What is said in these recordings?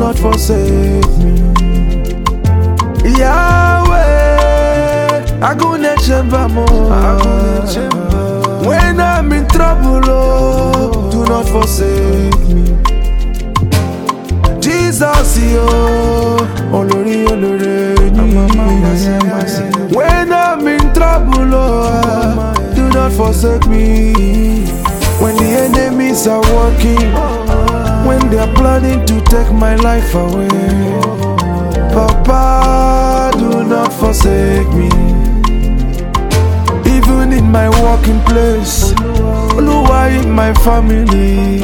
not forsake me. Yahweh, agune chemba mo. When I'm in trouble, oh, do not forsake me. Jesus, yo, olori olore ni. When I'm in trouble, oh, do not forsake me. When the enemies are working, when they are planning to take my life away, Papa, do not forsake me. Even in my working place, Oluwa in my family,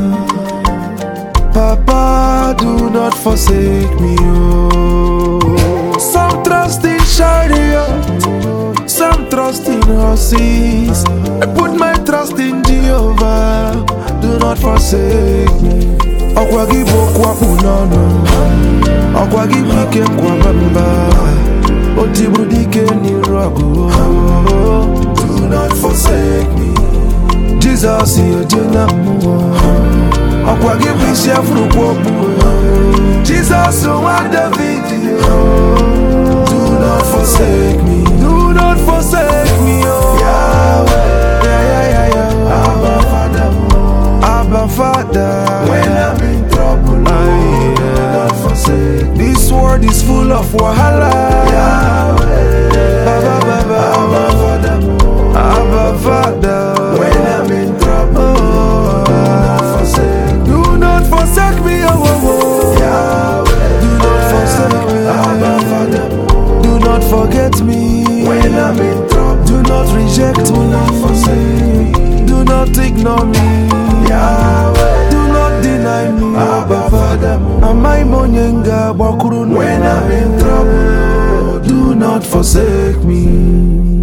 Papa, do not forsake me. Oh. Some trust in chariot, some trust in horses. I put my trust in Jehovah. Do not forsake me. Okwagi bokwa punono, okwagi bike kwa bamba, otibudike ni rogo. Do not forsake me. Jesus, you do not move. Okwagi bishi afrukopu. Jesus, you want the video. Do not forsake me. Do not forsake me, oh Yahweh. Abba Father, when I'm in trouble, do not forsake me. This world is full of wahala. Abba Father, when I'm in trouble, do not forsake me. Oh, do not forsake me. Abba Father, do not forget me. When I'm in trouble, do not reject me. Do not ignore me. Do not deny me. Abba Father, amai monyenga bakuru. When I'm in trouble, do not forsake me.